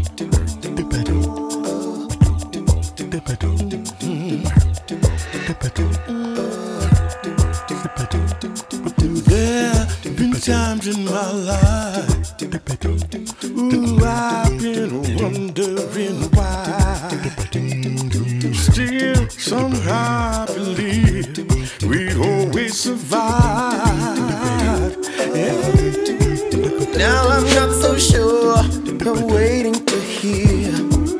There've been times in my life, ooh, I've been wondering why. Still, somehow I believe we'd always survive. Yeah. Now I'm not so sure, I'm waiting to hear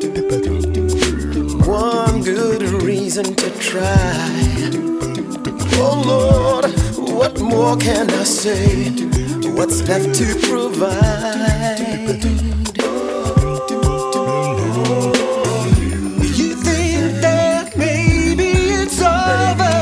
one good reason to try. Oh Lord, what more can I say? What's left to provide? You think that maybe it's over,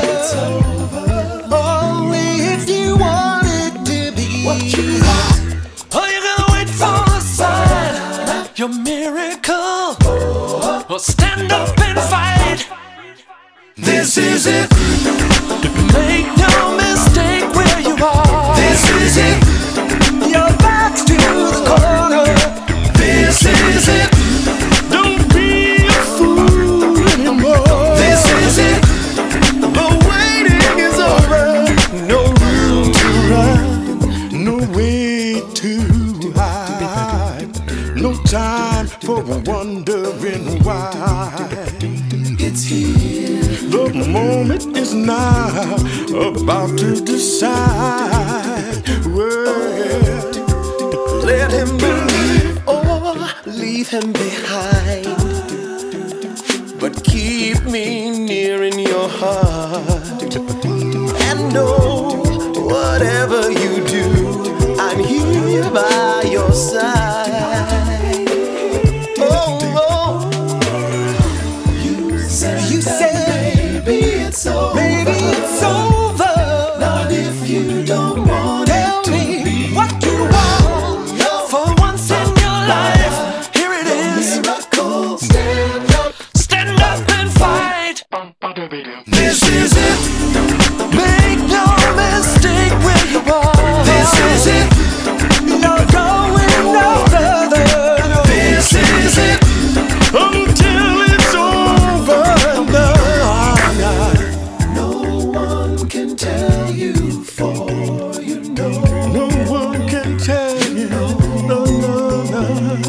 only if you want it to be. What you want? Are you gonna wait for a sign, your miracle, or stand up and fight? This is it. Make no mistake where you are. This is it. Your back's to the corner. This is it. Don't be a fool anymore. This is it. The waiting is over. No room to run, no way to hide, no time for wondering why. It's here. The moment is now, about to decide. Well, Let him believe or leave him behind, but keep me near in your heart. And know whatever you do, I'm here by your side. Oh, you said, baby, it's over. Baby, it's over. Not if you don't want it to be. What you want for once in your life. Here it is. Miracle, stand up and fight. This is it. Make no mistake where you are. This is it. You're going no further. This is it. until it's over and done. No one can tell you, for you know. No one can tell you, no, no, no.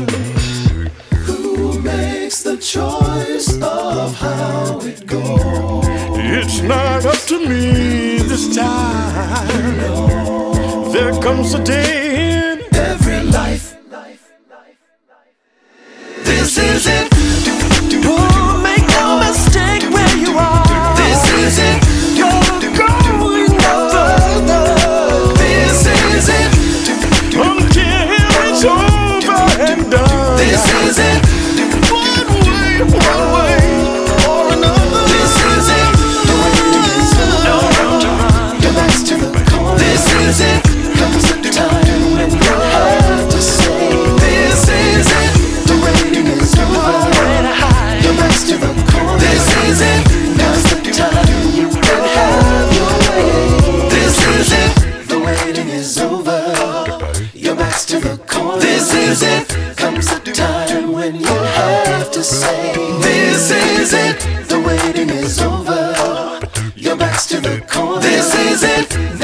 Who makes the choice of how it goes? It's not up to me this time. There comes a day in Every life. This is it. Oh, make no mistake where you are. This is it. You're going no further. This is it. until it's over and done. This is it. One way or another. This is it. The waiting is No over. room to run. Your back's to the corner. This is it. Comes the time when you have to say, this is it. The waiting is over. Nowhere to hide. Your back's to the corner. This is it. Now's the time you can have your way. This is it. The waiting is over. Your back's to the corner. This is it. Comes the time when you have to say, this is it. The waiting is over. Your back's to the corner. This is it.